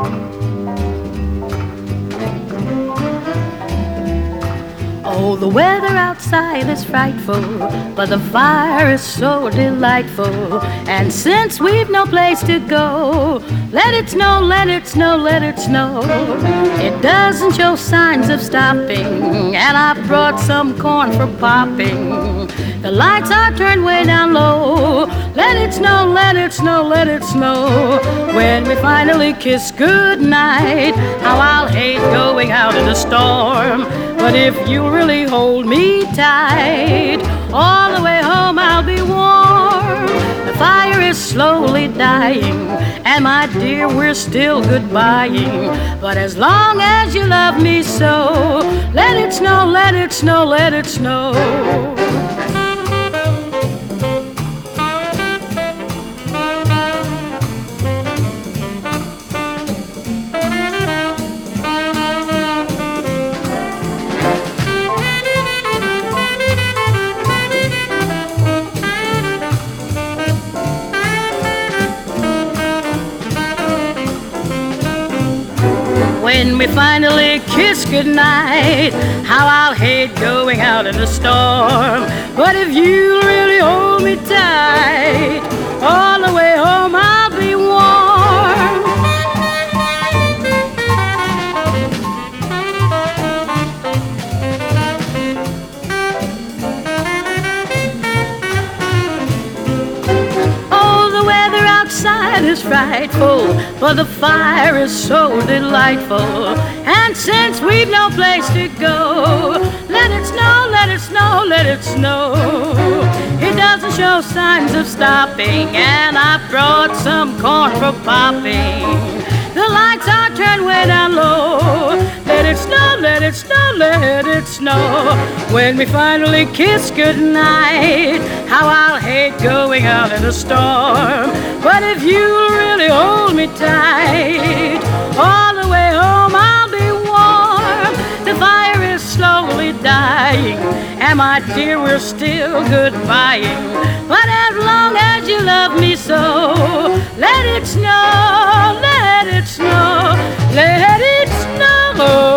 Oh, the weather outside is frightful, but the fire is so delightful. And since we've no place to go, let it snow, let it snow, let it snow. It doesn't show signs of stopping, and I brought some corn for popping. The lights are turned way down low. Let it snow, let it snow, let it snow. When we finally kiss goodnight, how I'll hate going out in the storm. But if you really hold me tight, all the way home I'll be warm. The fire is slowly dying, and my dear, we're still goodbying. But as long as you love me so, let it snow, let it snow, let it snow. When we finally kiss goodnight, how I'll hate going out in the storm. But if you really hold me tight, all the way home I'll be warm. Oh, the weather outside is frightful, but the fire is so delightful. And since we've no place to go, let it snow, let it snow, let it snow. It doesn't show signs of stopping, and I brought some corn for popping. The lights are turned way down low. Let it snow, let it snow, let it snow. When we finally kiss goodnight, how I'll hate going out in a storm. But if you'll really hold me tight, all the way home I'll be warm. The fire is slowly dying, and my dear, we're still goodbying. But as long as you love me so, let it snow, let it snow, let it snow.